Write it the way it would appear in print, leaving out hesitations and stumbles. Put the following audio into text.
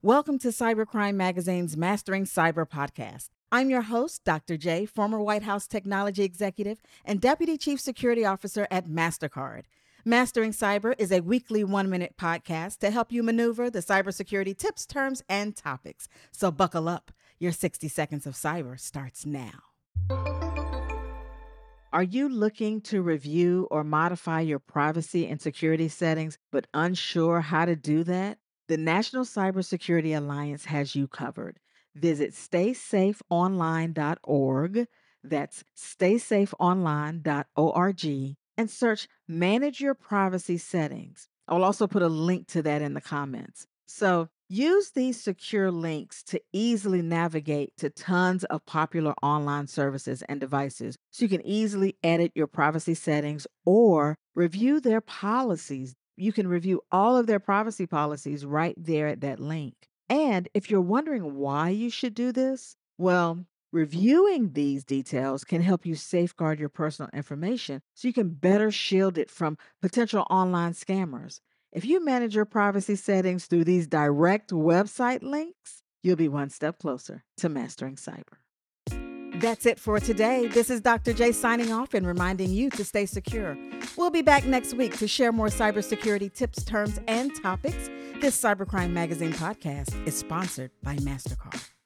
Welcome to Cybercrime Magazine's Mastering Cyber podcast. I'm your host, Dr. J, former White House technology executive and Deputy Chief Security Officer at MasterCard. Mastering Cyber is a weekly 1-minute podcast to help you maneuver the cybersecurity tips, terms, and topics. So buckle up. Your 60 seconds of cyber starts now. Are you looking to review or modify your privacy and security settings, but unsure how to do that? The National Cybersecurity Alliance has you covered. Visit staysafeonline.org. That's staysafeonline.org and search Manage Your Privacy Settings. I'll also put a link to that in the comments. So use these secure links to easily navigate to tons of popular online services and devices so you can easily edit your privacy settings or review their policies. You can review all of their privacy policies right there at that link. And if you're wondering why you should do this, well, reviewing these details can help you safeguard your personal information so you can better shield it from potential online scammers. If you manage your privacy settings through these direct website links, you'll be one step closer to mastering cyber. That's it for today. This is Dr. J signing off and reminding you to stay secure. We'll be back next week to share more cybersecurity tips, terms, and topics. This Cybercrime Magazine podcast is sponsored by MasterCard.